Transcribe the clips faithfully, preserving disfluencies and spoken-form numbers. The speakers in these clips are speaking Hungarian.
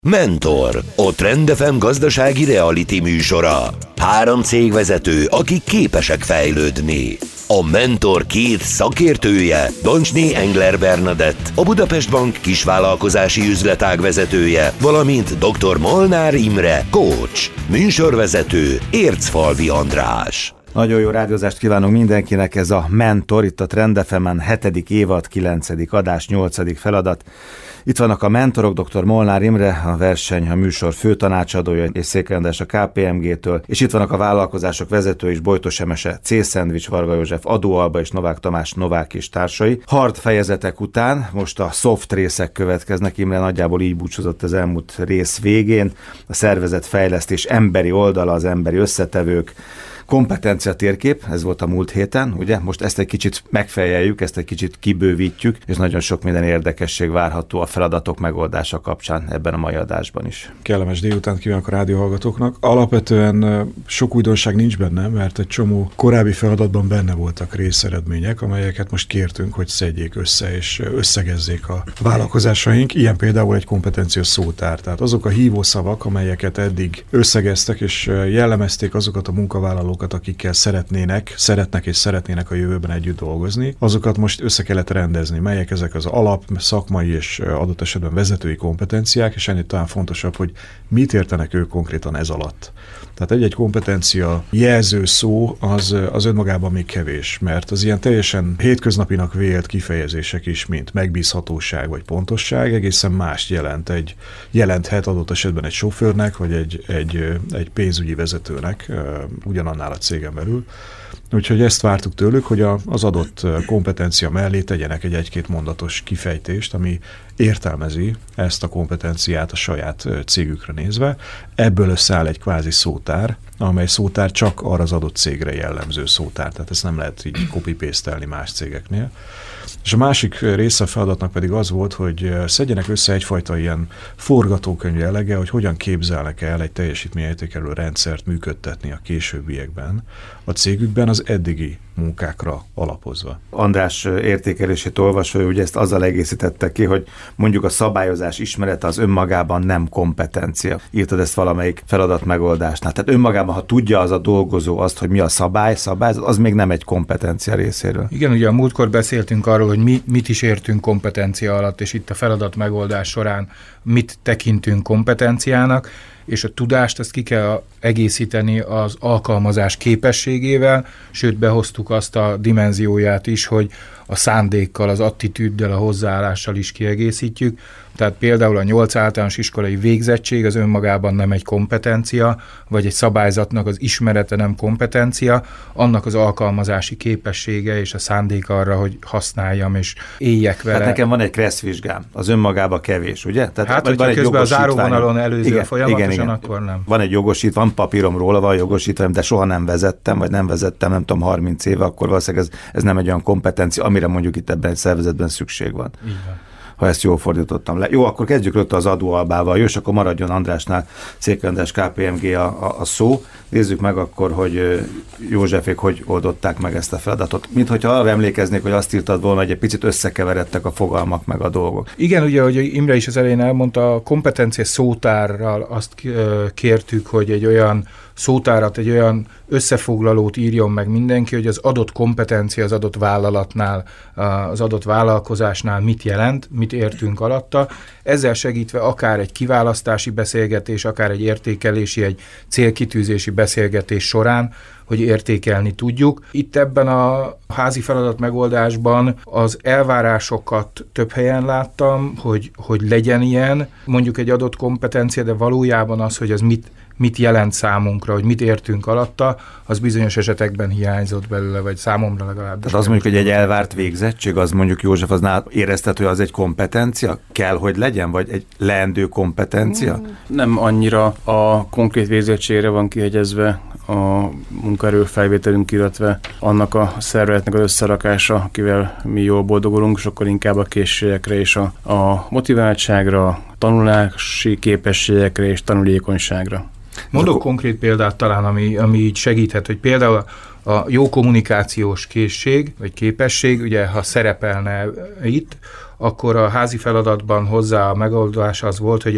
Mentor, a Trend ef em gazdasági reality műsora. Három cégvezető, akik képesek fejlődni. A Mentor két szakértője, Doncsné Engler Bernadett, a Budapest Bank kisvállalkozási üzletág vezetője, valamint doktor Molnár Imre, coach, műsorvezető, Ércfalvi András. Nagyon jó rádiózást kívánunk mindenkinek, ez a Mentor, itt a Trend ef emen hetedik évad, kilencedik adás, nyolcadik feladat. Itt vannak a mentorok, doktor Molnár Imre, a verseny, a műsor főtanácsadója, és Székely András a ká pé em gé-től, és itt vannak a vállalkozások vezetői is, Bojtos Emese, C-Szendvics, Varga József, Adó Alba és Novák Tamás, Novák és társai. Hard fejezetek után most a soft részek következnek, Imre nagyjából így búcsúzott az elmúlt rész végén. A szervezetfejlesztés emberi oldala, az emberi összetevők, kompetencia térkép, ez volt a múlt héten, ugye? Most ezt egy kicsit megfejeljük, ezt egy kicsit kibővítjük, és nagyon sok minden érdekesség várható a feladatok megoldása kapcsán ebben a mai adásban is. Kellemes délutánt kívánok a rádióhallgatóknak. Alapvetően sok újdonság nincs benne, mert egy csomó korábbi feladatban benne voltak részeredmények, amelyeket most kértünk, hogy szedjék össze és összegezzék a vállalkozásaink. Ilyen például egy kompetencia szótár. Tehát azok a hívószavak, amelyeket eddig összegeztek és jellemezték azokat a munkavállalók, akikkel szeretnének, szeretnek és szeretnének a jövőben együtt dolgozni, azokat most össze kellett rendezni, melyek ezek az alap, szakmai és adott esetben vezetői kompetenciák, és ennél talán fontosabb, hogy mit értenek ők konkrétan ez alatt. Tehát egy-egy kompetencia jelző szó az, az önmagában még kevés, mert az ilyen teljesen hétköznapinak vélt kifejezések is, mint megbízhatóság vagy pontosság, egészen mást jelent egy, jelenthet adott esetben egy sofőrnek, vagy egy, egy, egy pénzügyi vezetőnek, ugyanannál a cégen belül. Úgyhogy ezt vártuk tőlük, hogy a, az adott kompetencia mellé tegyenek egy egy-két mondatos kifejtést, ami értelmezi ezt a kompetenciát a saját cégükre nézve. Ebből összeáll egy kvázi szótár, amely szótár csak arra az adott cégre jellemző szótár, tehát ezt nem lehet így copy-paste-elni más cégeknél. És a másik része a feladatnak pedig az volt, hogy szedjenek össze egyfajta ilyen forgatókönyv jellege, hogy hogyan képzelnek el egy teljesítményértékelő rendszert működtetni a későbbiekben a cégükben az eddigi munkákra alapozva. András értékelését olvasva, ugye ezt azzal egészítette ki, hogy mondjuk a szabályozás ismerete az önmagában nem kompetencia. Írtad ezt valamelyik feladat megoldásnál. Tehát önmagában, ha tudja az a dolgozó azt, hogy mi a szabály, szabályzat, az még nem egy kompetencia részéről. Igen, ugye a múltkor beszéltünk arról, hogy mi mit is értünk kompetencia alatt, és itt a feladat megoldás során mit tekintünk kompetenciának, és a tudást ezt ki kell egészíteni az alkalmazás képességével, sőt behoztuk azt a dimenzióját is, hogy a szándékkal, az attitűddel, a hozzáállással is kiegészítjük. Tehát például a nyolc általános iskolai végzettség az önmagában nem egy kompetencia, vagy egy szabályzatnak az ismerete nem kompetencia, annak az alkalmazási képessége és a szándék arra, hogy használjam és éljek vele. Tehát nekem van egy kresszvizsgám, az önmagában kevés, ugye? Tehát hát, hogyha egy közben a záróvonalon előző igen, folyamatosan, igen, igen. akkor nem. Van egy jogosít, van papírom róla, van jogosítvány, de soha nem vezettem, vagy nem vezettem, nem tudom, harminc éve, akkor valószínűleg ez, ez nem egy olyan kompetencia, amire mondjuk itt ebben egy szervezetben szükség van. Így van. Ha ezt jól fordítottam le. Jó, akkor kezdjük rögtön az adóalbával. Jó, és akkor maradjon Andrásnál, Székely András ká pé em gé a, a, a szó. Nézzük meg akkor, hogy Józsefék hogy oldották meg ezt a feladatot. Mint hogyha arra emlékeznék, hogy azt írtad volna, hogy egy picit összekeveredtek a fogalmak meg a dolgok. Igen, ugye, hogy Imre is az elején elmondta, a kompetencia szótárral azt kértük, hogy egy olyan szótárat, egy olyan összefoglalót írjon meg mindenki, hogy az adott kompetencia az adott vállalatnál, az adott vállalkozásnál mit jelent, mit értünk alatta. Ezzel segítve akár egy kiválasztási beszélgetés, akár egy értékelési, egy célkitűzési beszélgetés során, hogy értékelni tudjuk. Itt ebben a házi feladat megoldásban az elvárásokat több helyen láttam, hogy, hogy legyen ilyen, mondjuk egy adott kompetencia, de valójában az, hogy ez mit mit jelent számunkra, hogy mit értünk alatta, az bizonyos esetekben hiányzott belőle, vagy számomra legalábbis. Tehát az mondjuk, hogy egy elvárt végzettség, az mondjuk József, az nál érezted, hogy az egy kompetencia? Kell, hogy legyen, vagy egy leendő kompetencia? Nem annyira a konkrét végzettségre van kihegyezve a munkaerőfelvételünk, illetve annak a szervezetnek az összerakása, akivel mi jól boldogulunk, sokkal inkább a készségekre és a, a motiváltságra, tanulási képességekre és tanulékonyságra. Mondok konkrét példát talán, ami, ami így segíthet, hogy például a jó kommunikációs készség, vagy képesség, ugye ha szerepelne itt, akkor a házi feladatban hozzá a megoldás az volt, hogy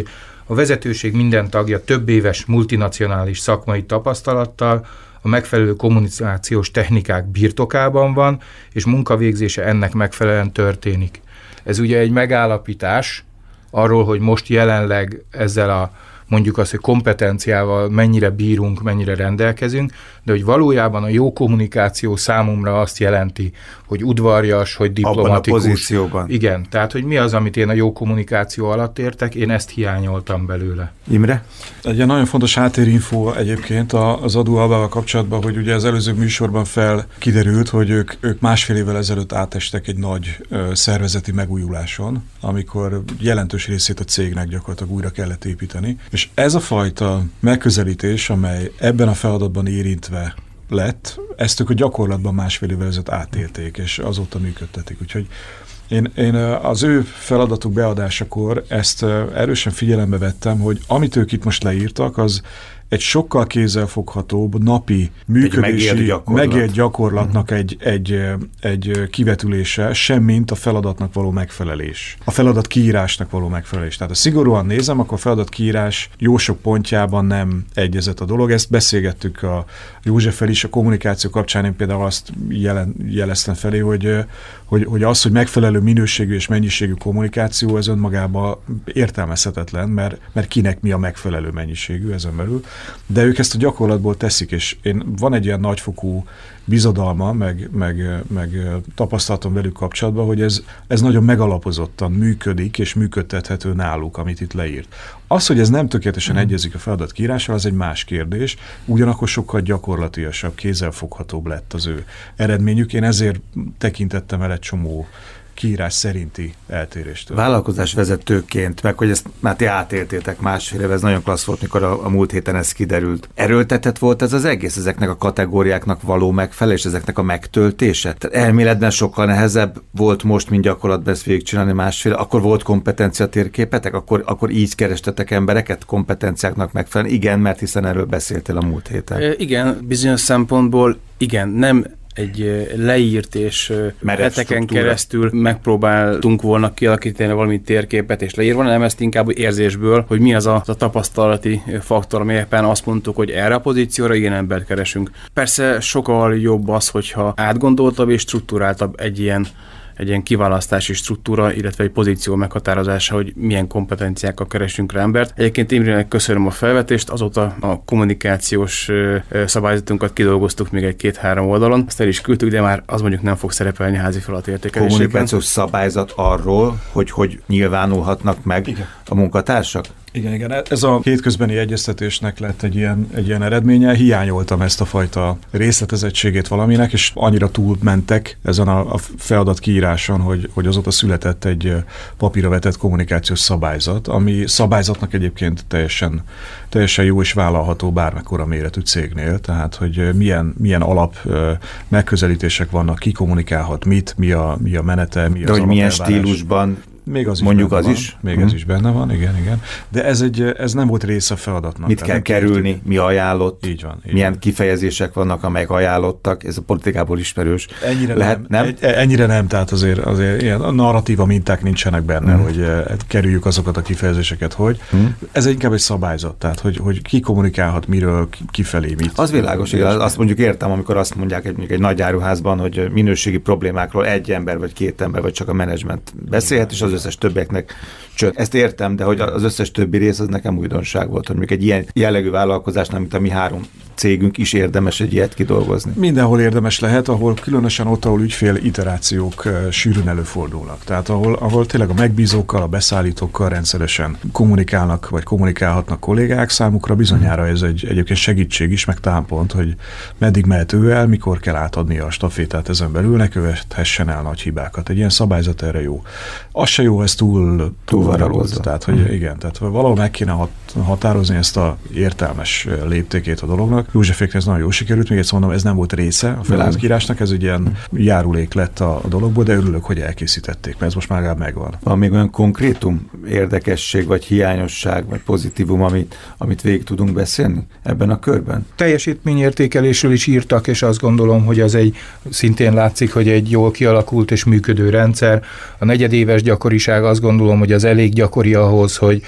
A vezetőség minden tagja több éves multinacionális szakmai tapasztalattal, a megfelelő kommunikációs technikák birtokában van, és munkavégzése ennek megfelelően történik. Ez ugye egy megállapítás arról, hogy most jelenleg ezzel a mondjuk azt, hogy kompetenciával mennyire bírunk, mennyire rendelkezünk, de hogy valójában a jó kommunikáció számomra azt jelenti, hogy udvarjas, hogy diplomatikus. Abban a pozícióban. Igen, tehát hogy mi az, amit én a jó kommunikáció alatt értek, én ezt hiányoltam belőle. Imre? Egy nagyon fontos háttérinfo egyébként az adóalvával kapcsolatban, hogy ugye az előző műsorban fel kiderült, hogy ők, ők másfél évvel ezelőtt átestek egy nagy ö, szervezeti megújuláson, amikor jelentős részét a cégnek gyakorlatilag újra kellett építeni. És ez a fajta megközelítés, amely ebben a feladatban érintve lett, ezt ők a gyakorlatban másfél évvel ezelőtt átélték, és azóta működtetik. Úgyhogy én, én az ő feladatuk beadásakor ezt erősen figyelembe vettem, hogy amit ők itt most leírtak, az egy sokkal kézzelfoghatóbb napi működési, megélt gyakorlat. megélt gyakorlatnak uh-huh. egy, egy, egy kivetülése, semmint a feladatnak való megfelelés. A feladat kiírásnak való megfelelés. Tehát ha szigorúan nézem, akkor a feladat kiírás jó sok pontjában nem egyezett a dolog. Ezt beszélgettük a Józseffel is, a kommunikáció kapcsán én például azt jelen, jeleztem felé, hogy, hogy, hogy az, hogy megfelelő minőségű és mennyiségű kommunikáció, ez önmagában értelmezhetetlen, mert, mert kinek mi a megfelelő mennyiségű ezen belül. De ők ezt a gyakorlatból teszik, és én van egy ilyen nagyfokú bizodalma, meg, meg, meg tapasztalatom velük kapcsolatban, hogy ez, ez nagyon megalapozottan működik, és működtethető náluk, amit itt leírt. Az, hogy ez nem tökéletesen egyezik a feladat kiírással, az egy más kérdés, ugyanakkor sokkal gyakorlatiasabb, kézzelfoghatóbb lett az ő eredményük. Én ezért tekintettem el egy csomó kiírás szerinti eltéréstől. Vállalkozásvezetőként, meg hogy ezt már ti átéltétek másfél éve, ez nagyon klassz volt, mikor a, a múlt héten ez kiderült. Erőltetett volt ez az egész, ezeknek a kategóriáknak való megfelelés, ezeknek a megtöltése? Tehát elméletben sokkal nehezebb volt most, mint gyakorlatban ezt végigcsinálni másfél, akkor volt kompetencia térképetek, akkor, akkor így kerestetek embereket kompetenciáknak megfelelően? Igen, mert hiszen erről beszéltél a múlt héten. E, igen, bizonyos szempontból igen, nem egy leírt és heteken keresztül megpróbáltunk volna kialakítani valami térképet és leírva, nem ezt inkább érzésből, hogy mi az a, az a tapasztalati faktor, amelyen azt mondtuk, hogy erre a pozícióra igen embert keresünk. Persze sokkal jobb az, hogyha átgondoltabb és struktúráltabb egy ilyen egy ilyen kiválasztási struktúra, illetve egy pozíció meghatározása, hogy milyen kompetenciákkal keresünk rá embert. Egyébként Imrének köszönöm a felvetést, azóta a kommunikációs szabályzatunkat kidolgoztuk még egy két-három oldalon, azt el is küldtük, de már az mondjuk nem fog szerepelni a házi feladat értékelésében. Kommunikációs szabályzat arról, hogy hogy nyilvánulhatnak meg igen. a munkatársak? Igen, igen. Ez a hétközbeni egyeztetésnek lett egy ilyen, egy ilyen eredménye. Hiányoltam ezt a fajta részletezettségét valaminek, és annyira túlmentek ezen a, a feladat kiíráson, hogy, hogy azóta született egy papírra vetett kommunikációs szabályzat, ami szabályzatnak egyébként teljesen, teljesen jó és vállalható bármekkora méretű cégnél, tehát hogy milyen, milyen alap megközelítések vannak, ki kommunikálhat mit, mi a, mi a menete, mi de az hogy milyen stílusban. Még az is mondjuk az van. is? Még hmm. ez is benne van, igen, igen. De ez, egy, ez nem volt része a feladatnak. Mit kell kerülni, kértük. Mi ajánlott, így van, így milyen van. Kifejezések vannak, amelyek ajánlottak, ez a politikából ismerős. Ennyire lehet, nem? nem? Ennyire nem, tehát azért, azért ilyen narratíva minták nincsenek benne, hmm. hogy kerüljük azokat a kifejezéseket, hogy hmm. ez inkább egy szabályzat, tehát hogy, hogy ki kommunikálhat miről, kifelé mit. Az világos, igen, azt mondjuk értem, amikor azt mondják egy, egy nagy áruházban, hogy minőségi problémákról egy ember, vagy két ember, vagy csak a menedzsment beszélhet, és az összes többieknek csönd. Ezt értem, de hogy az összes többi rész az nekem újdonság volt, hogy mondjuk egy ilyen jellegű vállalkozásnál, mint a mi három cégünk is érdemes egy ilyet kidolgozni. Mindenhol érdemes lehet, ahol különösen ott, ahol ügyfél iterációk uh, sűrűn előfordulnak. Tehát ahol, ahol tényleg a megbízókkal, a beszállítókkal rendszeresen kommunikálnak, vagy kommunikálhatnak kollégák, számukra bizonyára ez egy egyébként segítség is, meg támpont, hogy meddig mehet ő el, mikor kell átadni a stafétát ezen belül, ne követhessen el nagy hibákat. Egy ilyen szabályzat erre jó. Az se jó, ez túl túlvaralózza. Tehát, hogy hmm. igen, tehát valahol meg kéne hat, határozni ezt a értelmes léptékét a dolognak. Józseféknek ez nagyon jó sikerült, még egyszer mondom, ez nem volt része a feladatkírásnak, ez egy ilyen hmm. járulék lett a, a dologból, de örülök, hogy elkészítették, mert ez most már legalább megvan. Van még olyan konkrétum, érdekesség, vagy hiányosság, vagy pozitívum, amit, amit végig tudunk beszélni ebben a körben? Teljesítményértékelésről is írtak, és azt gondolom, hogy az egy szintén látszik, hogy egy jól kialakult és működő rendszer. A negyedéves gyakoriság azt gondolom, hogy az elég gyakori ahhoz, hogy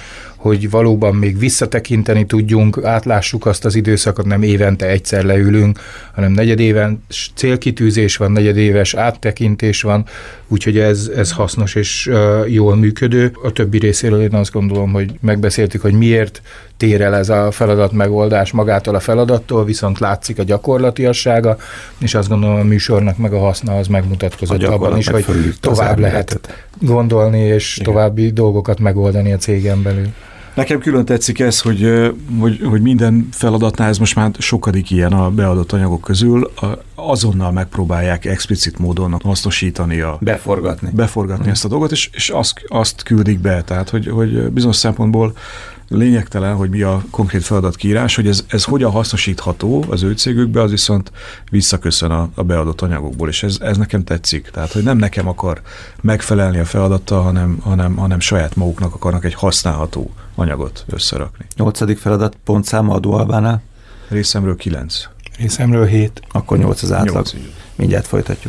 hogy valóban még visszatekinteni tudjunk, átlássuk azt az időszakot, nem évente egyszer leülünk, hanem negyedéves célkitűzés van, negyedéves áttekintés van, úgyhogy ez, ez hasznos és uh, jól működő. A többi részéről én azt gondolom, hogy megbeszéltük, hogy miért tér el ez a feladat megoldás magától a feladattól, viszont látszik a gyakorlatiassága, és azt gondolom, a műsornak meg a haszna az megmutatkozott abban is, hogy tovább lehet gondolni, és további dolgokat megoldani a cégen belül. Nekem külön tetszik ez, hogy, hogy, hogy minden feladatnál, ez most már sokadik ilyen a beadott anyagok közül, azonnal megpróbálják explicit módon hasznosítani, a, beforgatni, beforgatni hmm. ezt a dolgot, és, és azt, azt küldik be, tehát hogy, hogy bizonyos szempontból lényegtelen, hogy mi a konkrét feladatkiírás, hogy ez, ez hogyan hasznosítható az ő cégükbe, az viszont visszaköszön a, a beadott anyagokból, és ez, ez nekem tetszik. Tehát, hogy nem nekem akar megfelelni a feladattal, hanem, hanem, hanem saját maguknak akarnak egy használható anyagot összerakni. Nyolcadik feladat pontszáma adóalbánál? Részemről kilenc. Részemről hét. Akkor nyolc az átlag. nyolc. Mindjárt folytatjuk.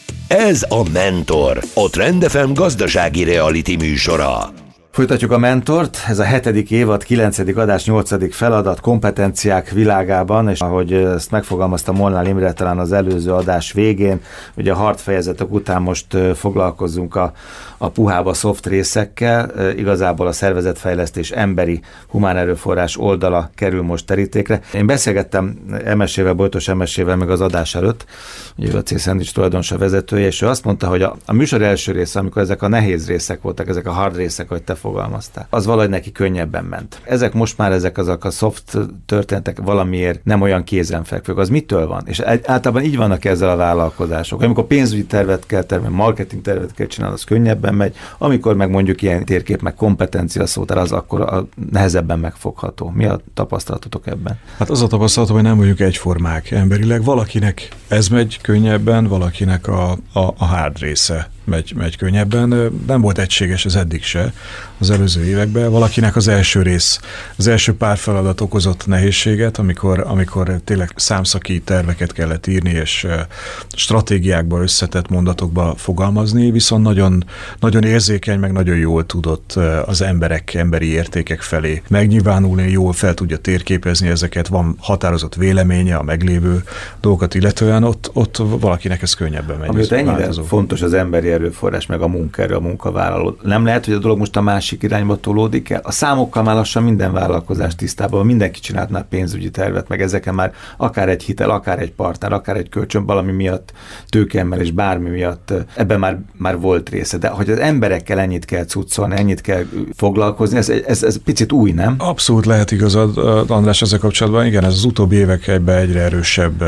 Ez a Mentor, a Trend ef em gazdasági reality műsora. Folytatjuk a Mentort, ez a hetedik évad, kilencedik adás, nyolcadik feladat, kompetenciák világában, és ahogy ezt megfogalmazta Molnár Imre talán az előző adás végén, ugye a hard fejezetek után most foglalkozzunk a, a puhába szoft részekkel, igazából a szervezetfejlesztés emberi humán erőforrás oldala kerül most terítékre. Én beszélgettem em es-ével, Bojtos em es-ével meg az adás előtt, ugye a C-Szendvics tulajdonosa vezetője, és ő azt mondta, hogy a, a műsor első része, amikor ezek a nehéz részek voltak, ezek a hard részek, hogy te fogalmaztál, az valahogy neki könnyebben ment. Ezek most már ezek azok a soft történetek valamiért nem olyan kézenfekvők. Az mitől van? És általában így vannak ezzel a vállalkozások. Amikor pénzügyi tervet kell termelni, marketing tervet kell csinálni, az könnyebben megy. Amikor meg mondjuk ilyen térkép, meg kompetencia szótár, az akkor a nehezebben megfogható. Mi a tapasztalatotok ebben? Hát az a tapasztalatom, hogy nem vagyunk egyformák emberileg. Valakinek ez megy könnyebben, valakinek a, a, a hard része megy, megy könnyebben. Nem volt egységes ez eddig se az előző években. Valakinek az első rész, az első pár feladat okozott nehézséget, amikor, amikor tényleg számszaki terveket kellett írni, és stratégiákba, összetett mondatokba fogalmazni, viszont nagyon, nagyon érzékeny, meg nagyon jól tudott az emberek, emberi értékek felé megnyilvánulni, jól fel tudja térképezni ezeket, van határozott véleménye a meglévő dolgokat illetően, ott, ott valakinek ez könnyebben megy. Amit ennyire változó. Fontos az emberi erőforrás, meg a munkaerő, a munkavállaló. Nem lehet, hogy a dolog most a másik irányba tolódik el? A számokkal már lassan minden vállalkozás tisztában, mindenki csinált már pénzügyi tervet, meg ezeken már akár egy hitel, akár egy partner, akár egy kölcsön, valami miatt, tőkeemelés, bármi miatt, ebben már, már volt része. De hogy az emberekkel ennyit kell cuccolni, ennyit kell foglalkozni, ez, ez, ez picit új, nem? Abszolút lehet igazad, András, ezzel kapcsolatban. Igen, ez az utóbbi években egyre erősebb,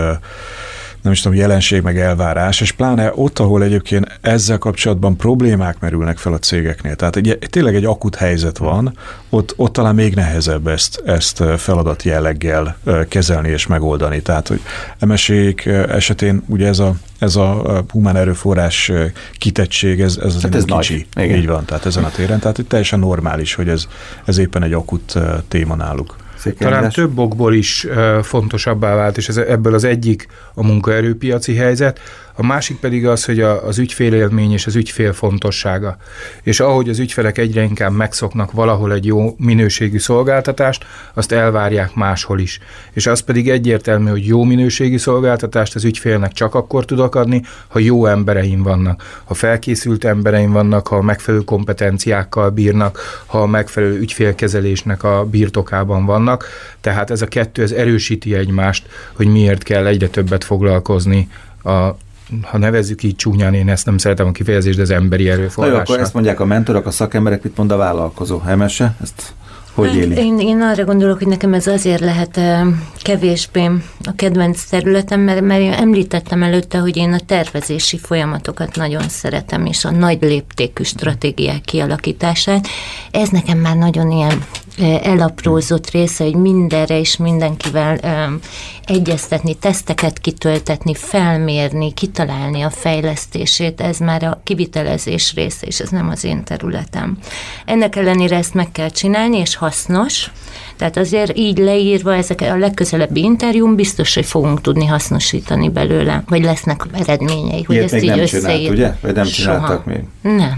nem is tudom, jelenség meg elvárás, és pláne ott, ahol egyébként ezzel kapcsolatban problémák merülnek fel a cégeknél. Tehát egy, tényleg egy akut helyzet van, ott, ott talán még nehezebb ezt, ezt feladat jelleggel kezelni és megoldani. Tehát, hogy em es-ék esetén ugye ez a, ez a humán erőforrás kitettség, ez, ez azért ez kicsi. Nagy. Így van, tehát ezen a téren. Tehát hogy teljesen normális, hogy ez, ez éppen egy akut téma náluk. Talán több okból is uh, fontosabbá vált, és ez, ebből az egyik a munkaerőpiaci helyzet, a másik pedig az, hogy a, az ügyfélélmény és az ügyfél fontossága. És ahogy az ügyfelek egyre inkább megszoknak valahol egy jó minőségű szolgáltatást, azt elvárják máshol is. És az pedig egyértelmű, hogy jó minőségű szolgáltatást az ügyfélnek csak akkor tudok adni, ha jó embereim vannak, ha felkészült embereim vannak, ha megfelelő kompetenciákkal bírnak, ha megfelelő ügyfélkezelésnek a birtokában vannak. Tehát ez a kettő, ez erősíti egymást, hogy miért kell egyre többet foglalkozni a ha nevezzük így csúnyán, én ezt nem szeretem a kifejezést, de az emberi erőforrásra. Na jó, akkor ezt mondják a mentorok, a szakemberek, mit mond a vállalkozó? em es-e? Ezt hogy éli? Én, én arra gondolok, hogy nekem ez azért lehet kevésbé a kedvenc területem, mert, mert én említettem előtte, hogy én a tervezési folyamatokat nagyon szeretem, és a nagy léptékű stratégiák kialakítását. Ez nekem már nagyon ilyen elaprózott része, hogy mindenre és mindenkivel um, egyeztetni, teszteket kitöltetni, felmérni, kitalálni a fejlesztését, ez már a kivitelezés része, és ez nem az én területem. Ennek ellenére ezt meg kell csinálni, és hasznos, tehát azért így leírva ezek a legközelebbi interjún biztos, hogy fogunk tudni hasznosítani belőle, vagy lesznek eredményei, hogy ilyet ezt így nem összeír. Csinált, ugye? Vagy nem csináltak még? Nem.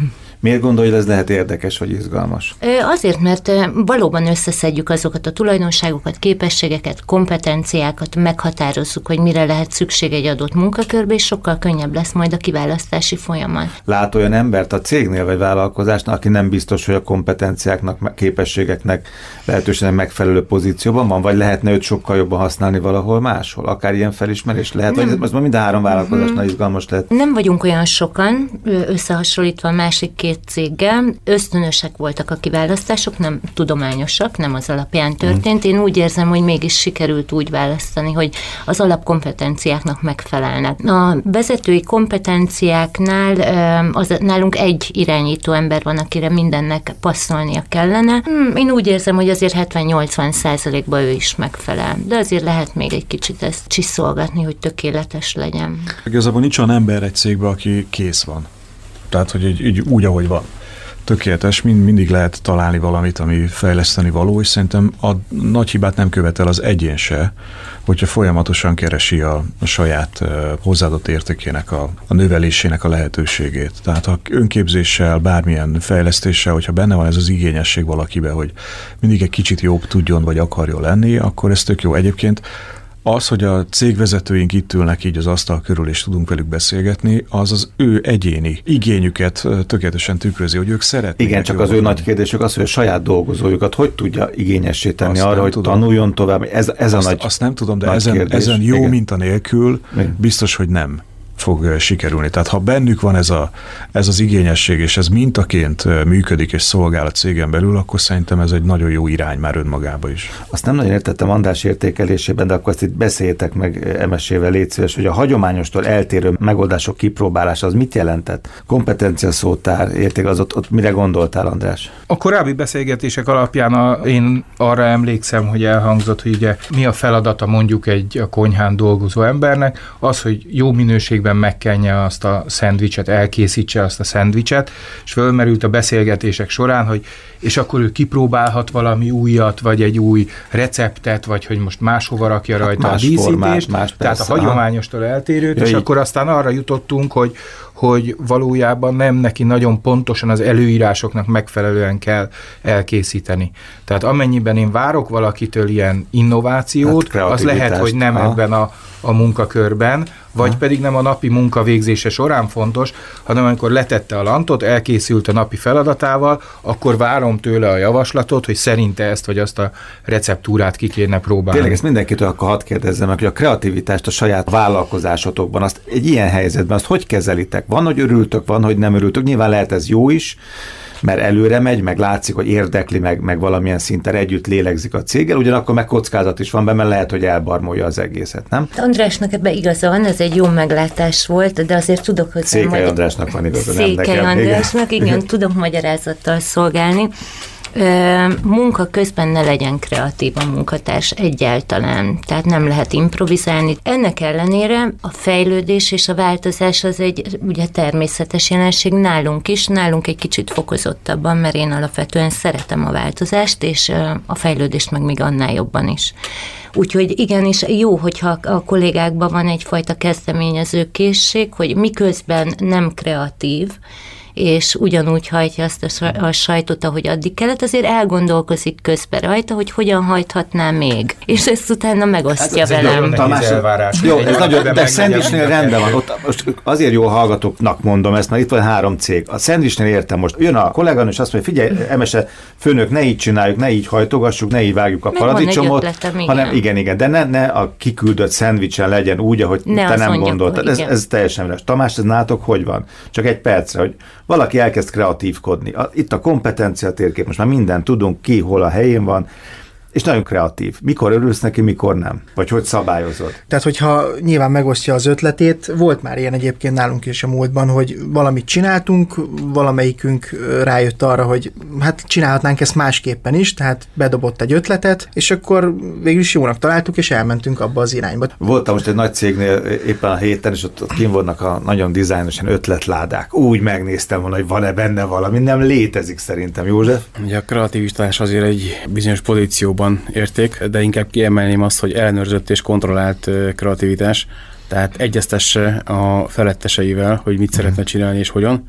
Miért gondolja, hogy ez lehet érdekes vagy izgalmas? Azért, mert valóban összeszedjük azokat a tulajdonságokat, képességeket, kompetenciákat, meghatározzuk, hogy mire lehet szükség egy adott munkakörbe, és sokkal könnyebb lesz majd a kiválasztási folyamat. Lát olyan embert a cégnél vagy vállalkozásnál, aki nem biztos, hogy a kompetenciáknak, képességeknek lehetősen megfelelő pozícióban van, vagy lehetne őt sokkal jobban használni valahol máshol? Akár ilyen felismerés lehet? Nem. Vagy ez mind a három vállalkozásnál izgalmas lehet? Nem vagyunk olyan sokan, összehasonlítva a másik két céggel. Ösztönösek voltak a kiválasztások, nem tudományosak, nem az alapján történt. Én úgy érzem, hogy mégis sikerült úgy választani, hogy az alapkompetenciáknak megfelelnek. A vezetői kompetenciáknál az, nálunk egy irányító ember van, akire mindennek passzolnia kellene. Én úgy érzem, hogy azért hetven-nyolcvan százalékban ő is megfelel. De azért lehet még egy kicsit ezt csiszolgatni, hogy tökéletes legyen. Igazából nincs olyan ember egy cégben, aki kész van. Tehát, hogy így, így úgy, ahogy van. Tökéletes, mind, mindig lehet találni valamit, ami fejleszteni való, és szerintem a nagy hibát nem követel az egyén se, hogyha folyamatosan keresi a, a saját uh, hozzáadott értékének, a, a növelésének a lehetőségét. Tehát ha önképzéssel, bármilyen fejlesztéssel, hogyha benne van ez az igényesség valakibe, hogy mindig egy kicsit jobb tudjon, vagy akarjon lenni, akkor ez tök jó. Egyébként az, hogy a cégvezetőink itt ülnek így az asztal körül, és tudunk velük beszélgetni, az az ő egyéni igényüket tökéletesen tükrözi, hogy ők szeretnék. Igen, csak az ő nagy kérdésük az, hogy a saját dolgozójukat hogy tudja igényessé tenni azt arra, hogy tudom. Tanuljon tovább. Ez, ez azt, a nagy Azt nem tudom, de nagy ezen, ezen jó igen. minta nélkül igen. biztos, hogy nem fog sikerülni. Tehát ha bennük van ez, a, ez az igényesség, és ez mintaként működik és szolgál a cégen belül, akkor szerintem ez egy nagyon jó irány már önmagába is. Azt nem nagyon értettem András értékelésében, de akkor azt itt beszéljétek meg em es é-vel, légy szíves, hogy a hagyományostól eltérő megoldások kipróbálása az mit jelentett? Kompetencia szótár érték, az ott, ott mire gondoltál, András? A korábbi beszélgetések alapján a, én arra emlékszem, hogy elhangzott, hogy ugye mi a feladata mondjuk egy a konyhán dolgozó embernek, az, hogy jó minőségben megkenje azt a szendvicset, elkészítse azt a szendvicset, és fölmerült a beszélgetések során, hogy és akkor ő kipróbálhat valami újat, vagy egy új receptet, vagy hogy most máshova rakja rajta hát a díszítést, formát, más tehát persze, a hagyományostól eltérőt, ja, és így. Akkor aztán arra jutottunk, hogy hogy valójában nem neki nagyon pontosan az előírásoknak megfelelően kell elkészíteni. Tehát amennyiben én várok valakitől ilyen innovációt, hát az lehet, hogy nem ha. ebben a, a munkakörben, vagy ha. pedig nem a napi munka végzése során fontos, hanem amikor letette a lantot, elkészült a napi feladatával, akkor várom tőle a javaslatot, hogy szerinte ezt vagy azt a receptúrát ki kéne próbálni. Tényleg ezt mindenkitől akkor hadd kérdezzem meg, hogy a kreativitást a saját vállalkozásotokban, azt egy ilyen helyzetben, azt hogy kezelitek? Van, hogy örültök, van, hogy nem örültök. Nyilván lehet ez jó is, mert előre megy, meg látszik, hogy érdekli, meg, meg valamilyen szinten együtt lélegzik a céggel, ugyanakkor meg kockázat is van benne, mert lehet, hogy elbarmolja az egészet, nem? Andrásnak ebben igaza van, ez egy jó meglátás volt, de azért tudok hozzá... Székely majd... Andrásnak van igaza, Székely nem nekem. Andrásnak, igen, igen tudok magyarázattal szolgálni. Munka közben ne legyen kreatív a munkatárs egyáltalán, tehát nem lehet improvizálni. Ennek ellenére a fejlődés és a változás az egy ugye természetes jelenség nálunk is, nálunk egy kicsit fokozottabban, mert én alapvetően szeretem a változást, és a fejlődést meg még annál jobban is. Úgyhogy igenis jó, hogyha a kollégákban van egyfajta kezdeményező készség, hogy miközben nem kreatív, és ugyanúgy hajtja azt a sajtot, ahogy addig kellett, azért elgondolkozik közben rajta, hogy hogyan hajthatná még. És ezt utána megosztja hát, velem. Tamás, jó, ez nagyon, de szendvicsnél rendben van. Ott, most azért jó hallgatóknak mondom ezt, mert itt van három cég. A szendvicsnél értem most. Jön a kolléganő, és azt mondja, figyelj, Emese, főnök, ne így csináljuk, ne így hajtogassuk, ne így vágjuk a meg paradicsomot, ötletem, igen. hanem igen, igen, de ne, ne a kiküldött szendvicsen legyen úgy, ahogy ne te nem gondoltad. Ez, ez teljesen üres. Tamás, ez nálatok hogy van? Csak egy percre, hogy valaki elkezd kreatívkodni. Itt a kompetencia térkép, most már mindent tudunk, ki hol a helyén van, és nagyon kreatív. Mikor örülsz neki, mikor nem? Vagy hogy szabályozod? Tehát, hogyha nyilván megosztja az ötletét, volt már ilyen egyébként nálunk is a múltban, hogy valamit csináltunk, valamelyikünk rájött arra, hogy hát csinálhatnánk ezt másképpen is, tehát bedobott egy ötletet, és akkor végül is jónak találtuk, és elmentünk abba az irányba. Voltam most egy nagy cégnél éppen a héten, és ott, ott kint vannak a nagyon dizájnosan ötletládák. Úgy megnéztem volna, hogy van-e benne valami. Nem létezik szerintem, József. Ugye a kreativitás azért egy bizonyos pozícióban érték, de inkább kiemelném azt, hogy ellenőrzött és kontrollált kreativitás, tehát egyeztesse a feletteseivel, hogy mit szeretne csinálni és hogyan,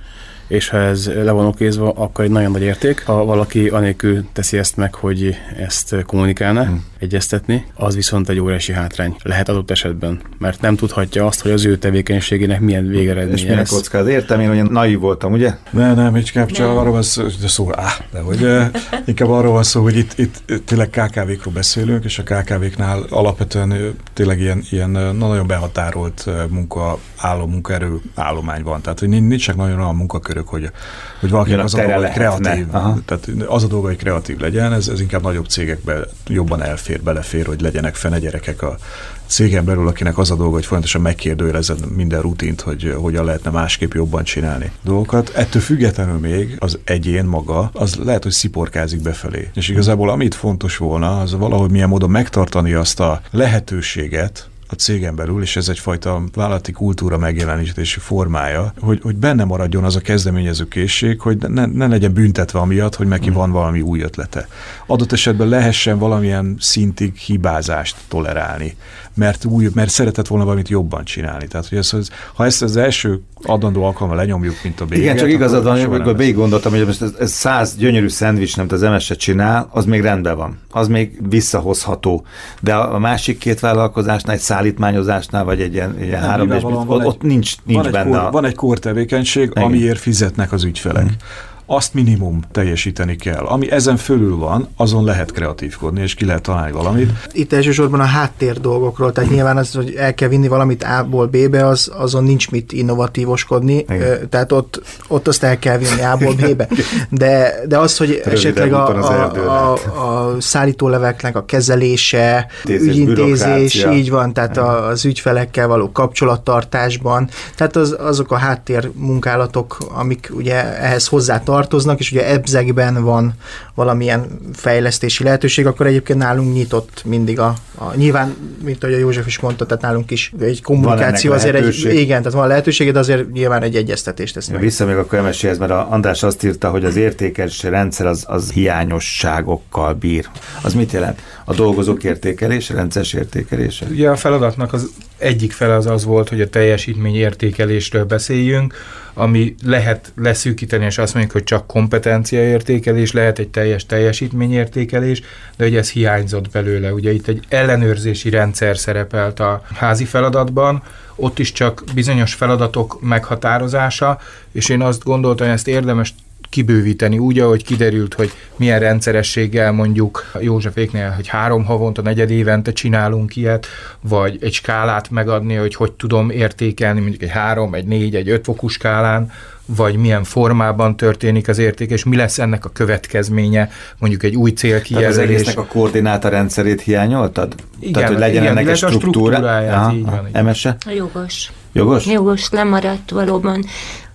és ha ez le van okézva, akkor egy nagyon nagy érték. Ha valaki anélkül teszi ezt meg, hogy ezt kommunikálna, hmm. egyeztetni, az viszont egy óriási hátrány lehet adott esetben, mert nem tudhatja azt, hogy az ő tevékenységének milyen végeredménye. És milyen kockáz? Értem én, hogy naív voltam, ugye? Ne, nem, inkább csak arról van szó, de szó, áh, de hogy inkább arról van szó, hogy itt, itt tényleg ká ká vékról beszélünk, és a ká ká véknál alapvetően tényleg ilyen, ilyen nagyon behatárolt munka, álló munkaerő állomány van. Tehát, hogy nincsenek nagyon olyan munkakörök, hogy, hogy valakinek az a dolga, hogy kreatív, tehát az a dolga, hogy kreatív legyen, ez, ez inkább nagyobb cégekben jobban elfér, belefér, hogy legyenek fene gyerekek a cégen belül, akinek az a dolga, hogy folyamatosan megkérdőjelezed minden rutint, hogy hogyan lehetne másképp jobban csinálni dolgokat. Ettől függetlenül még az egyén maga, az lehet, hogy sziporkázik befelé. És igazából amit fontos volna, az valahogy milyen módon megtartani azt a lehetőséget a cégen belül, és ez egyfajta vállalati kultúra megjelenítési formája, hogy, hogy benne maradjon az a kezdeményező készség, hogy ne, ne legyen büntetve amiatt, hogy neki van valami új ötlete. Adott esetben lehessen valamilyen szintig hibázást tolerálni, mert, új, mert szeretett volna valamit jobban csinálni. Tehát, hogy ez, ha ezt az első adandó alkalommal lenyomjuk, mint a béget. Igen, csak igazad van, amikor végig gondoltam, hogy ez, ez száz gyönyörű szendvics, nem az em es-e csinál, az még rendben van. Az még visszahozható. De a másik két vállalkozásnál, egy szállítmányozásnál, vagy egy ilyen, ilyen három és ott, ott nincs, nincs van benne. Egy, a... Van egy core tevékenység, igen. amiért fizetnek az ügyfelek. Mm. Azt minimum teljesíteni kell. Ami ezen fölül van, azon lehet kreatívkodni, és ki lehet találni valamit. Itt elsősorban a háttér dolgokról, tehát nyilván az, hogy el kell vinni valamit A-ból B-be, az, azon nincs mit innovatívoskodni, igen. Tehát ott, ott azt el kell vinni A-ból B-be. De, de az, hogy röviden esetleg a, a, a, a szállítóleveknek a kezelése, ügyintézés, így van, tehát a, az ügyfelekkel való kapcsolattartásban, tehát az, azok a háttér munkálatok, amik ugye ehhez hozzá tartoznak, és ugye ebzegben van valamilyen fejlesztési lehetőség, akkor egyébként nálunk nyitott mindig a, a nyilván, mint ahogy a József is mondta, tehát nálunk is egy kommunikáció azért egy, igen, tehát van lehetőség, de azért nyilván egy egyeztetést tesz meg. Vissza még akkor em es é-hez, mert a András azt írta, hogy az értékelési rendszer az, az hiányosságokkal bír. Az mit jelent? A dolgozók értékelése, rendszeres értékelése? Ugye a feladatnak az egyik fele az az volt, hogy a teljesítmény értékelésről beszéljünk, ami lehet leszűkíteni, és azt mondjuk, hogy csak kompetenciaértékelés, lehet egy teljes teljesítményértékelés, de ugye ez hiányzott belőle. Ugye itt egy ellenőrzési rendszer szerepelt a házi feladatban, ott is csak bizonyos feladatok meghatározása, és én azt gondoltam, hogy ezt érdemes kibővíteni úgy, ahogy kiderült, hogy milyen rendszerességgel mondjuk Józseféknél, hogy három havonta, negyed évente csinálunk ilyet, vagy egy skálát megadni, hogy hogy tudom értékelni, mondjuk egy három, egy négy, egy öt fokú skálán, vagy milyen formában történik az érték, és mi lesz ennek a következménye, mondjuk egy új célkijelölés. Tehát az egésznek a koordináta rendszerét hiányoltad? Igen, tehát, hogy legyen igen, ennek egy struktúra? Aha, így van, em es-e? Jogos. Jogos? Jogos, lemaradt valóban.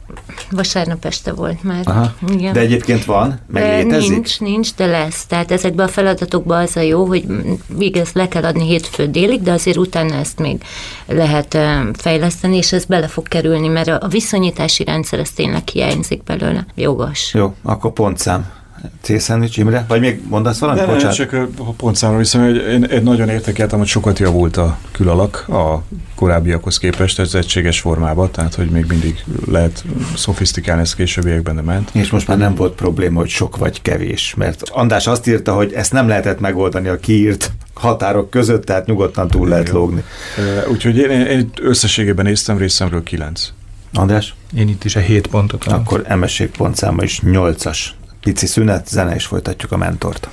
Vasárnap este volt már. Aha. Igen. De egyébként van, meg de létezik? Nincs, nincs, de lesz. Tehát ezekben a feladatokban az a jó, hogy végig ezt le kell adni hétfő délig, de azért utána ezt még lehet fejleszteni, és ez bele fog kerülni, mert a viszonyítási rendszer ez tényleg hiányzik belőle. Jogos. Jó, akkor pontszám. C-szendvics, Imre? Vagy még mondasz valamit? De nem, csak a pontszámra viszont, hogy én, én nagyon értékeltem, hogy sokat javult a külalak a korábbiakhoz képest, ez egységes formában, tehát hogy még mindig lehet szofisztikálni, ez későbbiekben de ment. És most már nem volt probléma, hogy sok vagy kevés, mert András azt írta, hogy ezt nem lehetett megoldani a kiírt határok között, tehát nyugodtan túl lehet Igen. lógni. Úgyhogy én, én összességében néztem részemről kilenc. András? Én itt is a hét pontot. Akkor em es-é pontszáma is nyolcas. Pici szünet, zene, és folytatjuk a Mentort.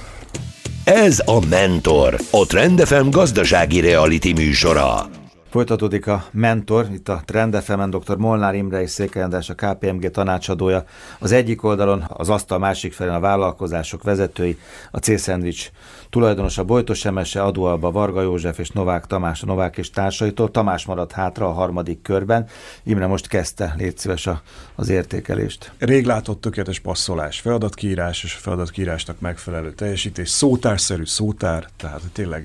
Ez a Mentor, a Trend ef em gazdasági reality műsora. Folytatódik a Mentor, itt a Trend ef em-en dr. Molnár Imre és Székely András, a ká pé em gé tanácsadója. Az egyik oldalon, az asztal másik felén a vállalkozások vezetői, a C-szendvics tulajdonosa Bojtos Emese, Adóalba Varga József és Novák Tamás, a Novák és társaitól. Tamás maradt hátra a harmadik körben. Imre most kezdte, légy szíves a, az értékelést. Rég látott tökéletes passzolás, feladatkiírás és a feladatkiírásnak megfelelő teljesítés, szótárszerű szótár, tehát tényleg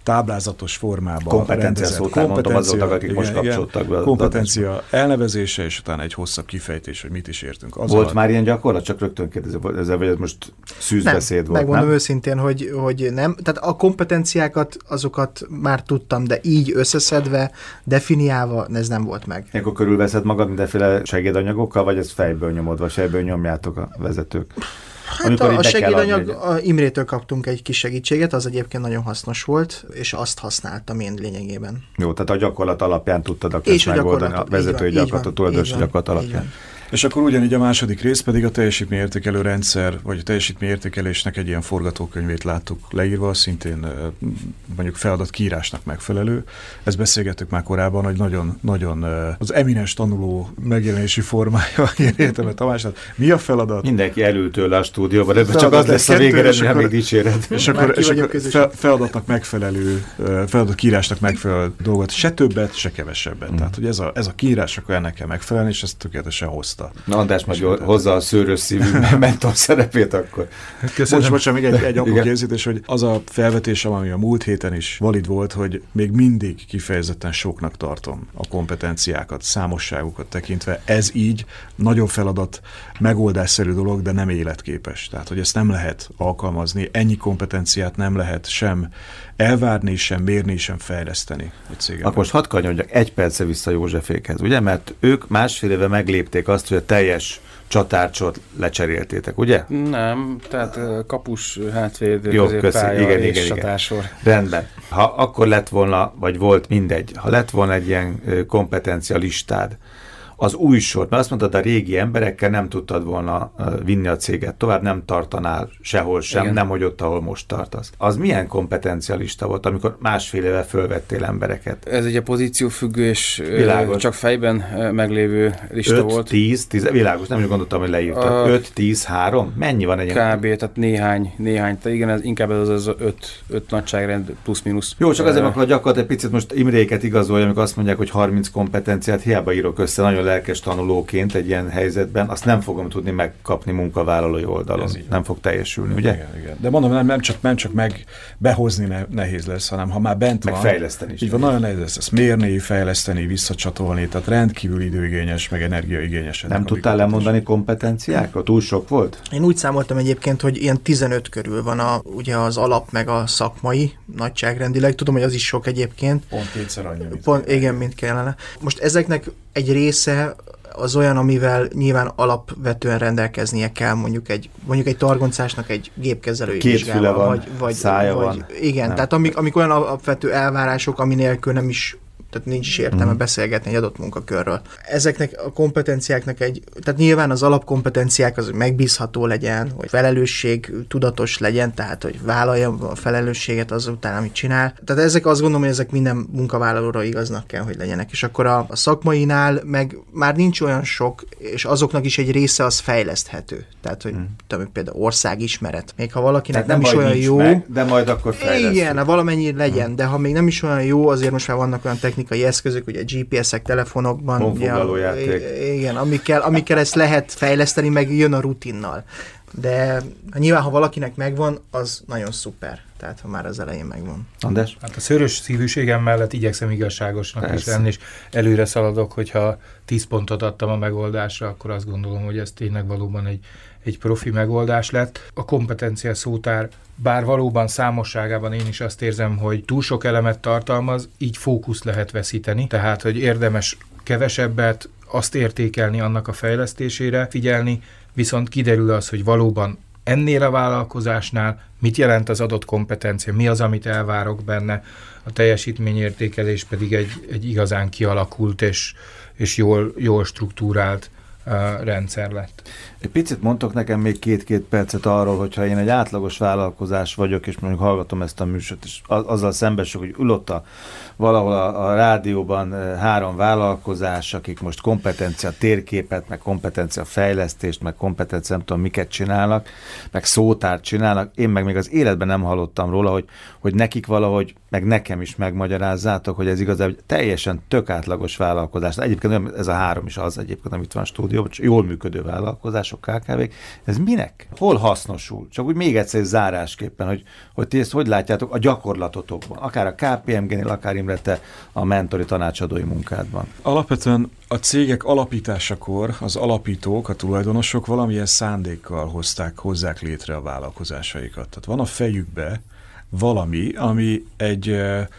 táblázatos formában. Kompetencia szótár, mondtam azoknak, akik most kapcsoltak be. Kompetencia elnevezése, és utána egy hosszabb kifejtés, hogy mit is értünk. Az volt alatt... már ilyen gyakorlat? Csak rögtön kérdezem, ezzel, vagy ez most szűzbeszéd nem, volt, megmondom nem? őszintén, hogy, hogy nem. Tehát a kompetenciákat, azokat már tudtam, de így összeszedve, definiálva, ez nem volt meg. Akkor körülveszed magad mindenféle segédanyagokkal, vagy ezt fejből nyomod, vagy fejből nyomjátok a vezetők? Hát a, a segédanyag, a Imrétől kaptunk egy kis segítséget, az egyébként nagyon hasznos volt, és azt használtam én lényegében. Jó, tehát a gyakorlat alapján tudtad akkor ezt megoldani, a vezetői gyakorlat, a tulajdonosi gyakorlat alapján. És akkor ugyanígy a második rész pedig a teljesítményértékelő rendszer, vagy a teljesítményértékelésnek egy ilyen forgatókönyvét láttuk leírva, szintén mondjuk feladat kiírásnak megfelelő. Ezt beszélgettük már korábban, hogy nagyon, nagyon az eminens tanuló megjelenési formája, én értem a Tamását. Mi a feladat? Mindenki elül tőle a stúdióban, de csak az lesz a végeredmény, amíg dicséred. És akkor, és akkor fel, feladatnak megfelelő, feladat kiírásnak megfelelő dolgot, se többet, se kevesebbet. Mm. Tehát, hogy ez a, ez a kiírás, akkor ennek kell megfelelni, és ezt tökéletesen hozta. Na, András majd hozza a szőrös szívű mentor szerepét akkor. Köszönöm. Most még egy, egy apró készítés, hogy az a felvetésem, ami a múlt héten is valid volt, hogy még mindig kifejezetten soknak tartom a kompetenciákat, számosságukat tekintve. Ez így nagyon feladat, megoldásszerű dolog, de nem életképes. Tehát, hogy ezt nem lehet alkalmazni, ennyi kompetenciát nem lehet sem elvárni, sem mérni, sem fejleszteni egy cégben. Akkor most hadd kanyarodjak egy perce vissza Józsefékhez, ugye? Mert ők másfél éve meglépték azt, hogy a teljes csatárcsot lecseréltétek, ugye? Nem, tehát kapus, hátvéd, jó, középpálya igen, és igen, csatásor. Rendben. Ha akkor lett volna, vagy volt mindegy, ha lett volna egy ilyen kompetencia listád, az új sort, mert azt mondtad, a régi emberekkel nem tudtad volna vinni a céget tovább, nem tartanál sehol sem, igen. Nem hogy ott, ahol most tartasz. Az milyen kompetencialista volt, amikor másfél éve fölvettél embereket? Ez egy a pozíciófüggő és világos. Csak fejben meglévő lista öt, volt. tíz, tíz, világos, nem is gondoltam, hogy leírtad. öt, tíz, három? Mennyi van egy kb. Tehát néhány, néhány, tehát igen, ez inkább ez az öt, öt nagyságrend plusz-minusz. Jó, csak azért, akkor gyakorlatilag egy picit most Imréket igazolja, amikor azt mondják, hogy harminc kompetenciát, hiába írok össze, nagyon lelkes tanulóként egy ilyen helyzetben, azt nem fogom tudni megkapni munkavállalói oldalon. Nem fog teljesülni, ugye? Igen, igen. De mondom, nem, nem csak, nem csak meg behozni ne, nehéz lesz, hanem ha már bent meg van. Fejleszteni is. Így van, nagyon nehéz lesz ezt mérni, fejleszteni, visszacsatolni, tehát rendkívül időigényes, meg energiaigényes. Nem tudtál lemondani kompetenciákra? Túl sok volt? Én úgy számoltam egyébként, hogy ilyen tizenöt körül van a, ugye az alap, meg a szakmai nagyságrendileg. Tudom, hogy az is sok egyébként. Pont kétszer annyi. Pont, igen, mint kellene. Most ezeknek egy része az olyan, amivel nyilván alapvetően rendelkeznie kell, mondjuk egy, mondjuk egy targoncásnak egy gépkezelői két füle van, vagy, vagy, szája vagy, van. Igen, nem. Tehát amik, amik olyan alapvető elvárások, ami nélkül nem is, tehát nincs is értelme mm. beszélgetni egy adott munkakörről. Ezeknek a kompetenciáknak egy, tehát nyilván az alapkompetenciák az, hogy megbízható legyen, hogy felelősség tudatos legyen, tehát hogy vállalja a felelősséget azután, amit csinál. Tehát ezek azt gondolom, hogy ezek minden munkavállalóra igaznak kell, hogy legyenek. És akkor a, a szakmainál meg már nincs olyan sok, és azoknak is egy része az fejleszthető. Tehát, hogy mm. tudom, például országismeret. Még ha valakinek tehát nem, nem is olyan jó. Meg, de majd akkor fejlesztő. Igen, valamennyi legyen, mm. de ha még nem is olyan jó, azért most már vannak olyan technikai eszközök, ugye gé pé es-ek telefonokban. Honfoglaló igen, amikkel, amikkel ezt lehet fejleszteni, meg jön a rutinnal. De nyilván, ha valakinek megvan, az nagyon szuper. Tehát, ha már az elején megvan. András? Hát a szörös szívűségem mellett igyekszem igazságosnak Persze. is lenni, és előre szaladok, hogyha tíz pontot adtam a megoldásra, akkor azt gondolom, hogy ez tényleg valóban egy, egy profi megoldás lett. A kompetencia szótár, bár valóban számosságában én is azt érzem, hogy túl sok elemet tartalmaz, így fókusz lehet veszíteni, tehát, hogy érdemes kevesebbet, azt értékelni annak a fejlesztésére, figyelni, viszont kiderül az, hogy valóban ennél a vállalkozásnál mit jelent az adott kompetencia, mi az, amit elvárok benne, a teljesítményértékelés pedig egy, egy igazán kialakult és, és jól, jól struktúrált uh, rendszer lett. Egy picit mondtok nekem még két-két percet arról, hogyha én egy átlagos vállalkozás vagyok, és mondjuk hallgatom ezt a műsort, és azzal szembesülök, hogy ül ott a, valahol a, a rádióban három vállalkozás, akik most kompetencia térképet, meg kompetencia fejlesztést, meg kompetencia nem tudom miket csinálnak, meg szótárt csinálnak, én meg még az életben nem hallottam róla, hogy, hogy nekik valahogy, meg nekem is megmagyarázzátok, hogy ez igazából teljesen tök átlagos vállalkozás. Egyébként ez a három is az egyébként, amit van a stúdióban. jól működő vállalkozások, ká ká vék, ez minek? Hol hasznosul? Csak úgy még egyszer zárásképpen, hogy, hogy ti ezt hogy látjátok a gyakorlatotokban, akár a ká pé em génél, akár Imre, te a mentori tanácsadói munkádban. Alapvetően a cégek alapításakor az alapítók, a tulajdonosok valamilyen szándékkal hozták, hozzák létre a vállalkozásaikat. Tehát van a fejükbe valami, ami egy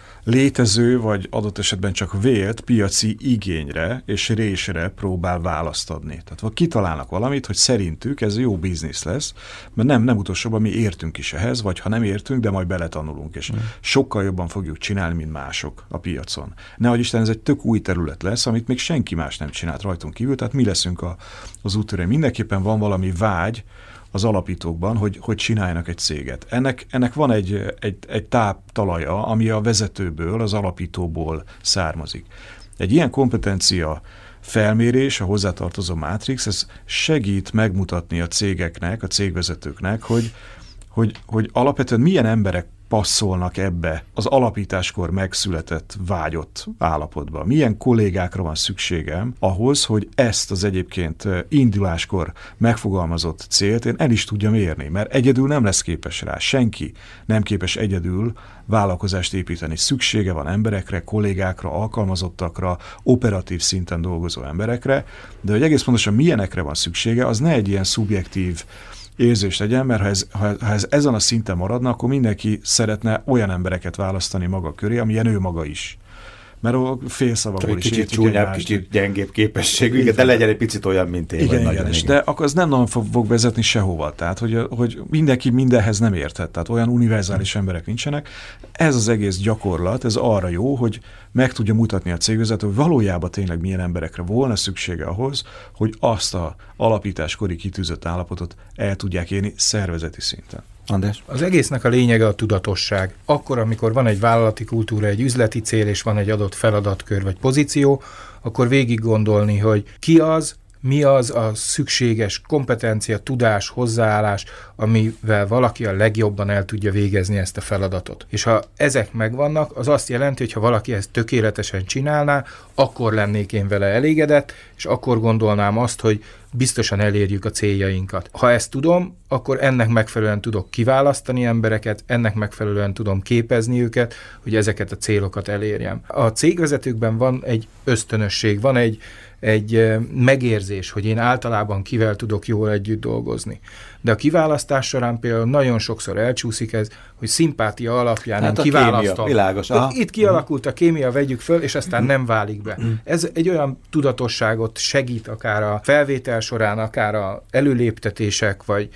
létező, vagy adott esetben csak vélt piaci igényre és résre próbál választ adni. Tehát kitalálnak valamit, hogy szerintük ez jó biznisz lesz, mert nem, nem utolsóban mi értünk is ehhez, vagy ha nem értünk, de majd beletanulunk, és mm. sokkal jobban fogjuk csinálni, mint mások a piacon. Nehogy Isten, ez egy tök új terület lesz, amit még senki más nem csinált rajtunk kívül, tehát mi leszünk a, az úttörő. Mindenképpen van valami vágy az alapítókban, hogy, hogy csináljanak egy céget. Ennek, ennek van egy, egy, egy táptalaja, ami a vezetőből, az alapítóból származik. Egy ilyen kompetencia felmérés, a hozzátartozó mátrix, ez segít megmutatni a cégeknek, a cégvezetőknek, hogy, hogy, hogy alapvetően milyen emberek passzolnak ebbe az alapításkor megszületett, vágyott állapotba. Milyen kollégákra van szükségem ahhoz, hogy ezt az egyébként induláskor megfogalmazott célt én el is tudjam érni, mert egyedül nem lesz képes rá. Senki nem képes egyedül vállalkozást építeni. Szüksége van emberekre, kollégákra, alkalmazottakra, operatív szinten dolgozó emberekre, de hogy egész pontosan milyenekre van szüksége, az ne egy ilyen szubjektív érzés legyen, mert ha ez, ha, ha ez ezen a szinten maradna, akkor mindenki szeretne olyan embereket választani maga köré, amilyen ő maga is. Mert a félszavakból is kicsit csúnyább, kicsit gyengébb képességű, de legyen egy picit olyan, mint én. Igen, igen, igen. De akkor az nem nagyon fog vezetni sehova. Tehát, hogy, hogy mindenki mindenhez nem érthet. Tehát olyan univerzális hmm. emberek nincsenek. Ez az egész gyakorlat, ez arra jó, hogy meg tudja mutatni a cégvezető, hogy valójában tényleg milyen emberekre volna szüksége ahhoz, hogy azt a alapításkori kitűzött állapotot el tudják érni szervezeti szinten. András? Az egésznek a lényege a tudatosság. Akkor, amikor van egy vállalati kultúra, egy üzleti cél, és van egy adott feladatkör vagy pozíció, akkor végig gondolni, hogy ki az, mi az a szükséges kompetencia, tudás, hozzáállás, amivel valaki a legjobban el tudja végezni ezt a feladatot. És ha ezek megvannak, az azt jelenti, hogy ha valaki ezt tökéletesen csinálná, akkor lennék én vele elégedett, és akkor gondolnám azt, hogy biztosan elérjük a céljainkat. Ha ezt tudom, akkor ennek megfelelően tudok kiválasztani embereket, ennek megfelelően tudom képezni őket, hogy ezeket a célokat elérjem. A cégvezetőkben van egy ösztönösség, van egy egy megérzés, hogy én általában kivel tudok jól együtt dolgozni. De a kiválasztás során például nagyon sokszor elcsúszik ez, hogy szimpátia alapján hát én kiválasztom. Kémia, világos. Itt kialakult a kémia, vegyük föl, és aztán nem válik be. Ez egy olyan tudatosságot segít akár a felvétel során, akár a előléptetések, vagy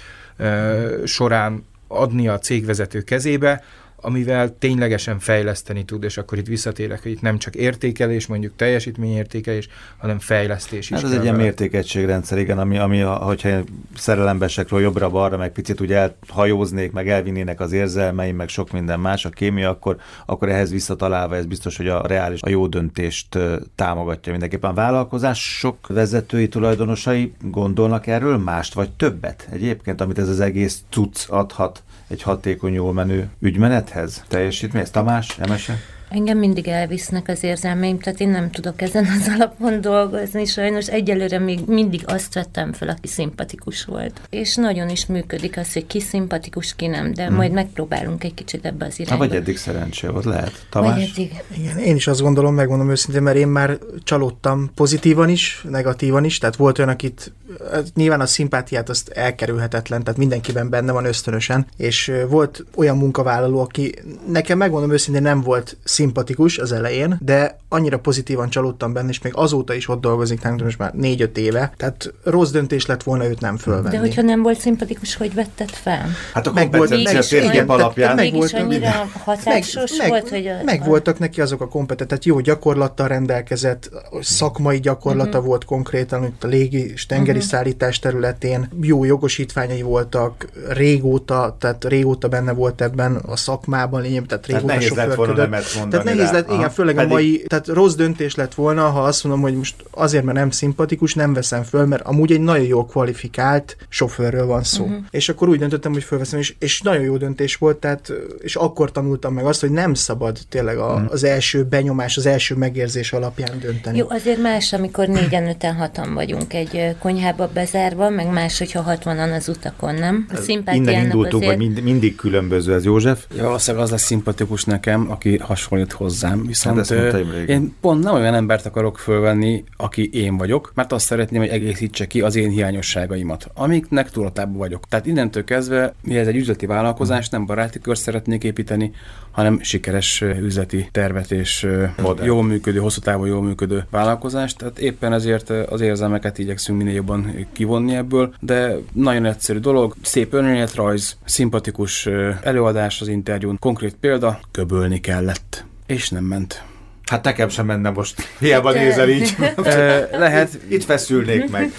uh, során adni a cégvezető kezébe, amivel ténylegesen fejleszteni tud, és akkor itt visszatérek, hogy itt nem csak értékelés, mondjuk teljesítményértékelés, hanem fejlesztés is. Hát ez egy ilyen mértékegységrendszer, igen, ami, ami hogyha szerelembesekről jobbra-balra, meg picit úgy elhajóznék, meg elvinnének az érzelmeim, meg sok minden más, a kémia, akkor, akkor ehhez visszatalálva ez biztos, hogy a reális, a jó döntést támogatja mindenképpen. A vállalkozás sok vezetői tulajdonosai gondolnak erről mást, vagy többet egyébként, amit ez az egész cucc adhat egy hatékony, jól menő ügymenethez? Teljesítmény? Tamás, Emese? Engem mindig elvisznek az érzelmeim, tehát én nem tudok ezen az alapon dolgozni. Sajnos egyelőre még mindig azt vettem fel, aki szimpatikus volt. És nagyon is működik az, hogy ki szimpatikus, ki nem, de hmm. majd megpróbálunk egy kicsit ebbe az irányba. Ha vagy eddig szerencsé volt, lehet. Tamás? Vagy eddig. Igen, én is azt gondolom, megmondom őszintén, mert én már csalódtam pozitívan is, negatívan is, tehát volt olyan, akit nyilván a szimpátiát azt elkerülhetetlen, tehát mindenkiben benne van ösztönösen, és volt olyan munkavállaló, aki nekem megmondom őszintén nem volt szimpatikus az elején, de annyira pozitívan csalódtam benne, és még azóta is ott dolgozik, nem most már négy-öt éve, tehát rossz döntés lett volna őt nem fölvenni. De hogyha nem volt szimpatikus, hogy vetted fel? Hát a kompetencia térkép alapján. Mégis annyira hatásos meg, volt, hogy... A, meg a... voltak neki azok a kompetent, tehát jó gyakorlattal rendelkezett, szakmai gyakorlata uh-huh. volt konkrétan, hogy a légi és tengeri uh-huh. szállítás területén, jó jogosítványai voltak, régóta, tehát régóta benne volt ebben a szakmában, lényeg, tehát régóta sofőrködött. Tehát nehéz lett, igen, főleg Pedig... a mai, tehát rossz döntés lett volna, ha azt mondom, hogy most azért, mert nem szimpatikus, nem veszem föl, mert amúgy egy nagyon jól kvalifikált sofőrről van szó. Uh-huh. És akkor úgy döntöttem, hogy fölveszem, és, és nagyon jó döntés volt, tehát, és akkor tanultam meg azt, hogy nem szabad tényleg a, uh-huh. az első benyomás, az első megérzés alapján dönteni. Jó, azért más, amikor négyen, öten, hatan vagyunk egy konyhába bezárva, meg más, hogyha hatvanan az utakon, nem? A Innen indultunk, azért... hogy mind, mindig különböző ez, József? Ja, valószínűleg az lesz szimpatikus nekem, aki hasonlít hozzám, viszont hát én pont nem olyan embert akarok fölvenni, aki én vagyok, mert azt szeretném, hogy egészítse ki az én hiányosságaimat, amiknek tudatában vagyok. Tehát innentől kezdve, mi ez egy üzleti vállalkozás, nem baráti kört szeretnék építeni, hanem sikeres üzleti tervet és Modern. jól működő, hosszú távon jól működő vállalkozást. Tehát éppen ezért az érzelmeket igyekszünk minél jobban kivonni ebből, de nagyon egyszerű dolog, szép önéletrajz, szimpatikus előadás az interjún, konkrét példa, köbölni kellett, és nem ment. Hát nekem sem menne most. Hiába nézel így. Lehet. Itt feszülnék meg.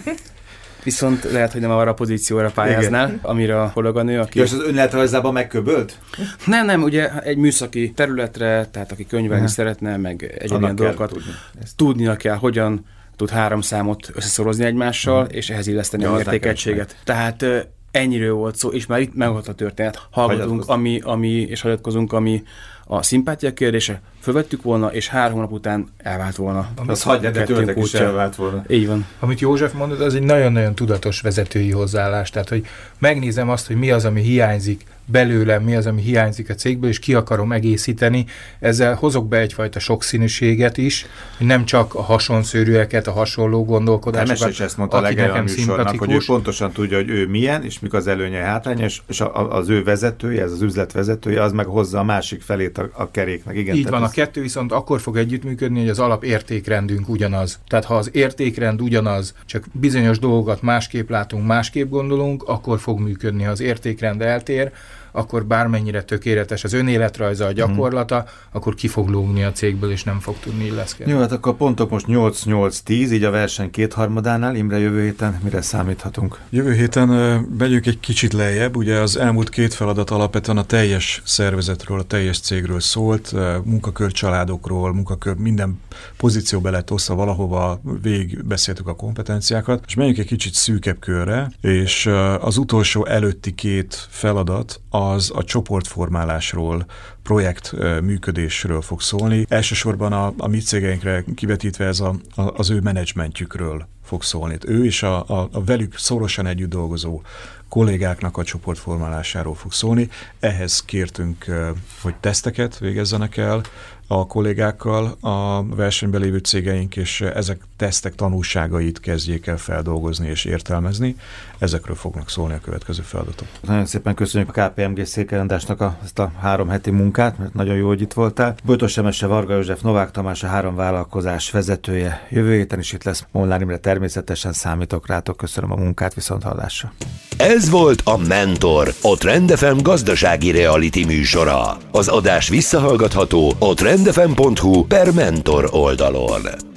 Viszont lehet, hogy nem arra a pozícióra pályáznál, igen. amire a kolléganő, aki... Ja, és az önéletrajzában megköbölt? Nem, nem, ugye egy műszaki területre, tehát aki könyvelni szeretne, meg egyébként dolgokat tudni. tudnia kell, hogyan tud három számot összeszorozni egymással, hmm. és ehhez illeszteni a értékegységet. Tehát ennyiről volt szó, és már itt megvolt a történet. Hallgatunk, ami, ami, és hagyatkozunk, ami a szimpátia kérdése, fölvettük volna, és három nap után elvált volna. Az hagyja, de tőletek is elvált volna. Így van. Amit József mondott, az egy nagyon-nagyon tudatos vezetői hozzáállás. Tehát, hogy megnézem azt, hogy mi az, ami hiányzik belőlem, mi az, ami hiányzik a cégből, és ki akarom egészíteni. Ezzel hozok be egyfajta sokszínűséget is, hogy nem csak a hasonszőrűeket, a hasonló gondolkodásokat, Temese is ezt mondta a legelőbb a műsornak, hogy ő pontosan tudja, hogy ő milyen, és mik az előnye, hátránya, és az ő vezetője, ez az üzlet vezetője, az meg hozza a másik felét a, a keréknek. Igen, így van, ez... a kettő viszont akkor fog együttműködni, hogy az alapértékrendünk ugyanaz. Tehát ha az értékrend ugyanaz, csak bizonyos dolgokat másképp látunk, másképp gondolunk, akkor fog működni. Ha az értékrend eltér, akkor bármennyire tökéletes az önéletrajza, a gyakorlata, hmm. akkor ki fog lógni a cégből, és nem fog tudni illeszkedni. Jó, hát akkor a pontok most nyolc nyolc tíz, így a verseny kétharmadánál. Imre, jövő héten mire számíthatunk? Jövő héten uh, megyünk egy kicsit lejjebb. Ugye az elmúlt két feladat alapvetően a teljes szervezetről, a teljes cégről szólt, uh, munkakör családokról, munkakör, minden pozíció be lett osztva valahova, végig beszéltük a kompetenciákat, és megyünk egy kicsit szűkebb körre, és uh, az utolsó előtti két feladat az a csoportformálásról, projekt működésről fog szólni. Elsősorban a, a mi cégeinkre kivetítve ez a, a, az ő menedzsmentjükről fog szólni. Ő és a, a, a velük szorosan együtt dolgozó kollégáknak a csoportformálásáról fog szólni. Ehhez kértünk, hogy teszteket végezzenek el a kollégákkal a versenyben lévő cégeink, és ezek tesztek tanulságait kezdjék el feldolgozni és értelmezni. Ezekről fognak szólni a következő feladatok. Nagyon szépen köszönjük a ká pé em gé Székelyandásnak a, ezt a három heti munkát, mert nagyon jó, hogy itt voltál. Bojtos Semese, Varga József, Novák Tamás, a három vállalkozás vezetője. Jövő héten is itt lesz Molnár Imre, természetesen számítok rátok. Köszönöm a munkát, viszont hallásra. Ez volt a Mentor, a Trend ef em gazdasági reality műsora. Az adás visszahallgatható a trendefem pont hu per Mentor oldalon.